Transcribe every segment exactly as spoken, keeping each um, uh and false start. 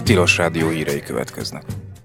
Tilos Rádió hírei következnek.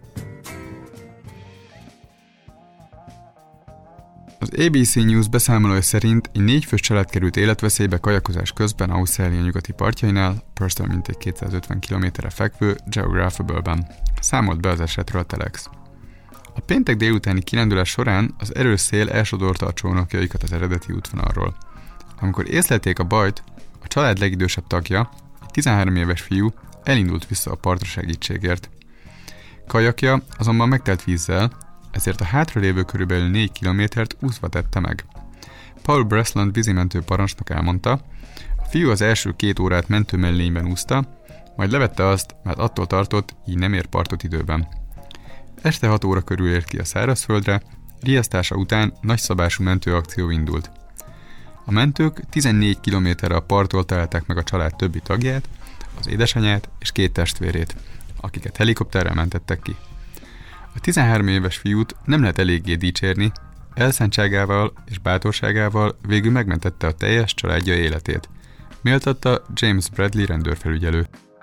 Az á bé cé News beszámolója szerint egy négyfős család került életveszélybe kajakozás közben Ausztrália nyugati partjainál, Perth-től mintegy kétszázötven kilométerre fekvő Geographable-ben. Számolt be az esetről a Telex. A péntek délutáni kirendulás során az erős szél elsodorta a csónakjaikat az eredeti útvonalról. Amikor észlelték a bajt, a család legidősebb tagja, egy tizenhárom éves fiú, elindult vissza a partra segítségért. Kajakja azonban megtelt vízzel, ezért a hátralévő körülbelül négy kilométert úszva tette meg. Paul Breslin vízimentő parancsnok elmondta, a fiú az első két órát mentőmellényben úszta, majd levette azt, mert attól tartott, így nem ér partot időben. Este hat óra körül ért ki a szárazföldre, riasztása után nagyszabású mentőakció indult. A mentők tizennégy kilométerre a parttól találták meg a család többi tagját, az édesanyját és két testvérét, akiket helikopterrel mentettek ki. A tizenhárom éves fiút nem lehet eléggé dicsérni, elszántságával és bátorságával végül megmentette a teljes családja életét, méltatta James Bradley rendőrfelügyelő.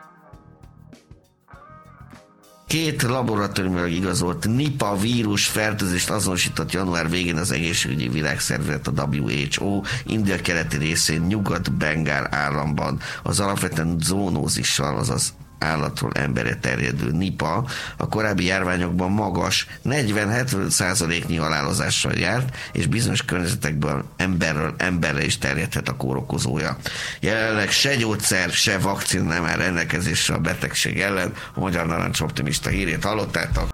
Két laboratóriumilag igazolt Nipah vírus fertőzést azonosított január végén az egészségügyi világszervezet, a dupla vé há o India keleti részén, Nyugat-Bengál államban az alapvetően zoonózissal, azaz állatról emberre terjedő Nipah a korábbi járványokban magas negyven-hetven százaléknyi halálozással járt, és bizonyos környezetekből emberről emberre is terjedhet a kórokozója. Jelenleg se gyógyszer, se vakcina nem áll rendelkezésre a betegség ellen. A Magyar Narancs optimista hírét hallottátok.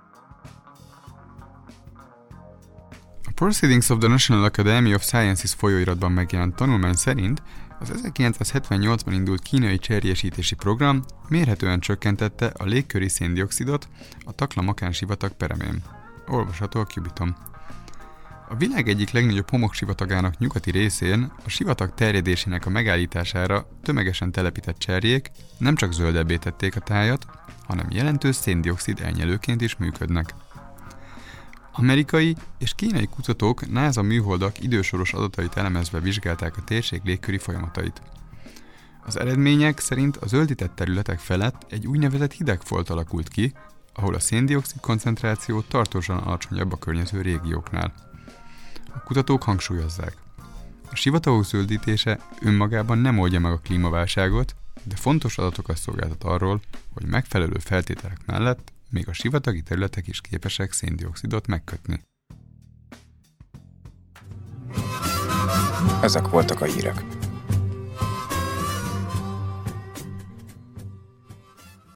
A Proceedings of the National Academy of Sciences folyóiratban megjelent tanulmány szerint az ezerkilencszázhetvennyolcban indult kínai cserjésítési program mérhetően csökkentette a légköri széndioxidot a Taklamakan sivatag peremén. Olvasható a Cubiton. A világ egyik legnagyobb homoksivatagának nyugati részén a sivatag terjedésének a megállítására tömegesen telepített cserjék nem csak zöldebbé tették a tájat, hanem jelentős széndioxid elnyelőként is működnek. Amerikai és kínai kutatók NASA műholdak idősoros adatait elemezve vizsgálták a térség légköri folyamatait. Az eredmények szerint a zöldített területek felett egy úgynevezett hidegfolt alakult ki, ahol a széndioxid koncentráció tartósan alacsonyabb a környező régióknál. A kutatók hangsúlyozzák, a sivatagok zöldítése önmagában nem oldja meg a klímaválságot, de fontos adatokat szolgáltat arról, hogy megfelelő feltételek mellett még a sivatagi területek is képesek széndioxidot megkötni. Ezek voltak a hírek.